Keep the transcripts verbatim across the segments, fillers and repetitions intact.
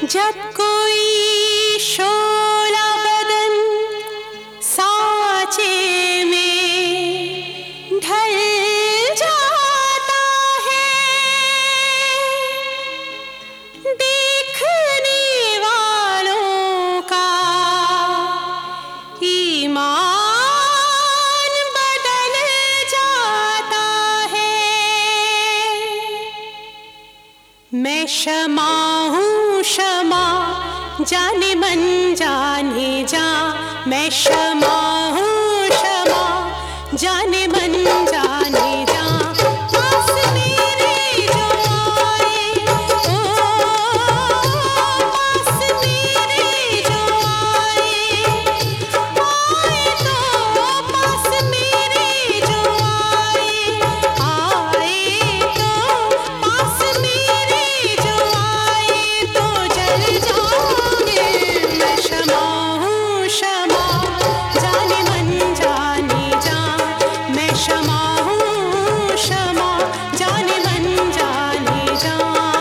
जब कोई शोला बदन सांचे में ढल जाता है, देखने वालों का ईमान बदल जाता है। मैं शमा हूँ शमा, जाने मन जाने जा, मैं शमा हूँ शमा, जाने मन जाने जा। पास मेरे जो आए, ओ पास मेरे जो आए, आए तो पास मेरे जो आए, आए तो पास मेरे जो आए तो जल जाओगे। मैं शमा हूँ शमा, जाने मन जाने जा, मैं शमा हूँ शमा, जाने मन जाने जा।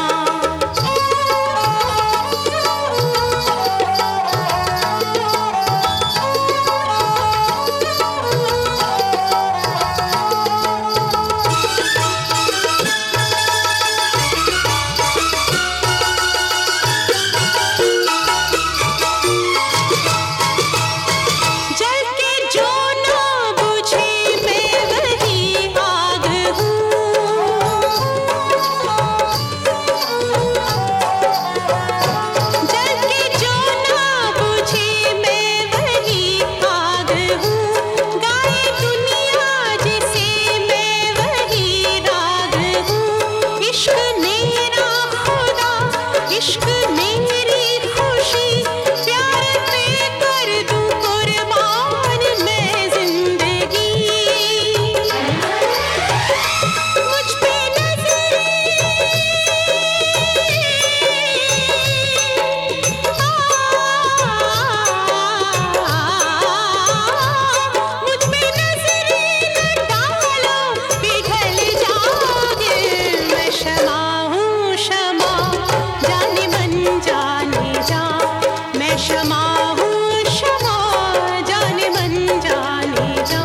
जल के जो ना बुझे मैं वही आग हूँ, जल के जो ना बुझे मैं वही आग हूँ। गाए दुनिया जिसे मैं वही राग हूँ। इश्क मेरा खुदा, इश्क मेरी खुशी, प्यार पे कर दूं कुर्बान मैं जिंदगी। मुझ पे नजरे मुझ पे नजरे न डालो, पिघल जाओगे। मैं शमा हूँ शमा, जाने मन जाने जा, मैं शमा हूँ शमा, जाने मन जाने जा।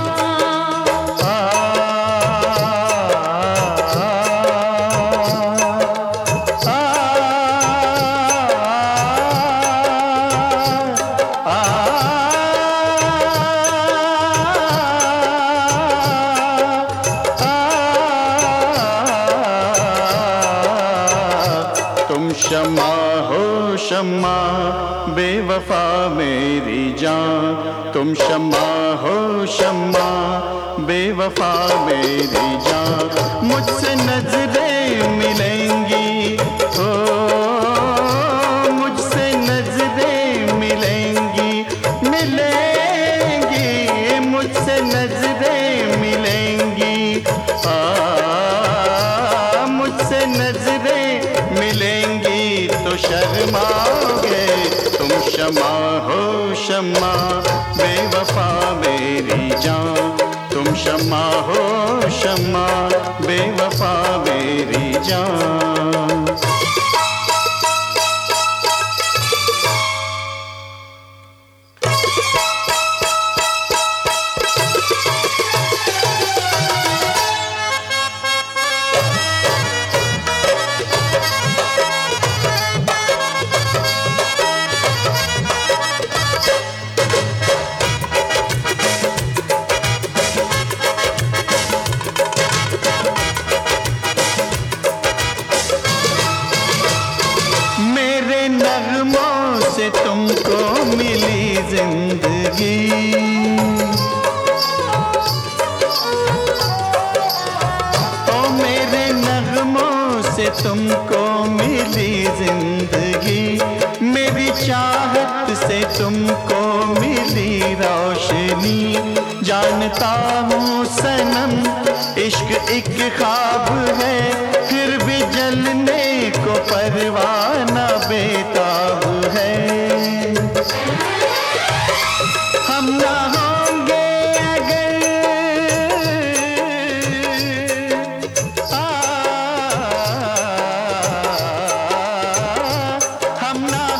तुम शमा हो शमा, बेवफा मेरी जान। तुम शमा हो शमा, बेवफा मेरी जान। मुझसे नजरें मिलेंगी, हो मुझसे नजरें मिलेंगी, मिलेंगी मुझसे नजरें मिलेंगी। आ मुझसे नजरें मिलेंगी तो शर्माओगे। तुम शमा हो शमा, बेवफा मेरी जान। तुम शमा हो शमा, बेवफा मेरी जान। मेरे नगमों से तुमको मिली जिंदगी, ओ मेरे नगमों से तुमको मिली जिंदगी। मेरी चाहत से तुमको मिली रोशनी। जानता हूँ सनम इश्क एक ख्वाब है, फिर भी जलने को परवाना बेताब है। हम ना होंगे अगर आ हम ना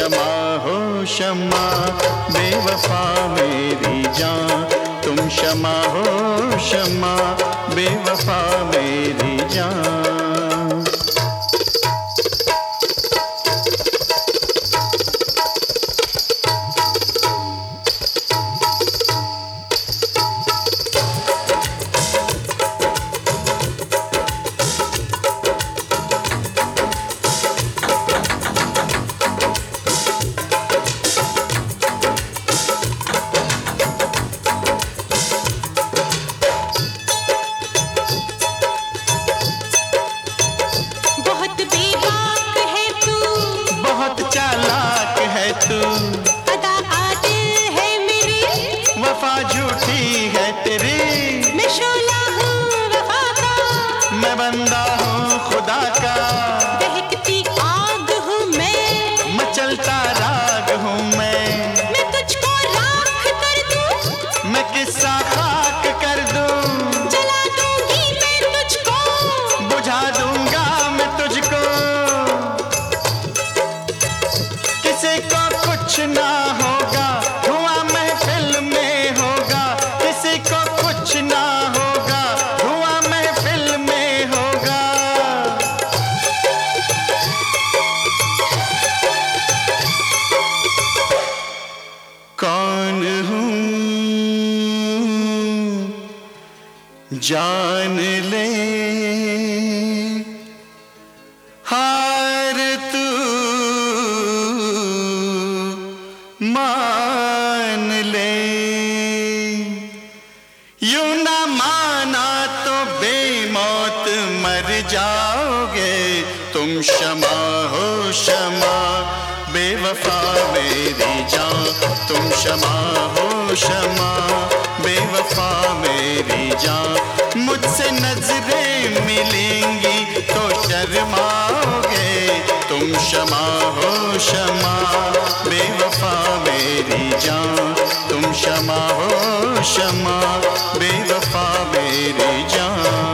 क्षमा हो क्षमा बेवफा मेरी जान, तुम क्षमा हो क्षमा बेवफा मेरी जान। तू अदा आदिल है मेरी, वफा झूठी है तेरी। मैं शोला हूँ वफा का, मैं बंदा हूँ खुदा का। दहकती आग हूँ मैं, मचलता राग हूँ मैं। मैं तुझको राख कर दूँ, मैं किस्सा खाक कर दूँ। जला दूंगी मैं तुझको, बुझा दूंगा मैं तुझको। किसी को कुछ ना होगा, धुआं महफिल में होगा। किसी को कुछ ना होगा, धुआं महफिल में होगा। कौन हूँ जान ले, हार तू मान ले। यूं ना माना तो बेमौत मर जाओगे। तुम क्षमा हो क्षमा बेवफा मेरी जान, तुम क्षमा हो क्षमा बेवफा मेरी जान। मुझसे नजरें मिलेंगी तो शर्माओगे। तुम क्षमा हो क्षमा बेवफा मेरी जान, तुम क्षमा हो क्षमा बेवफा मेरी जान।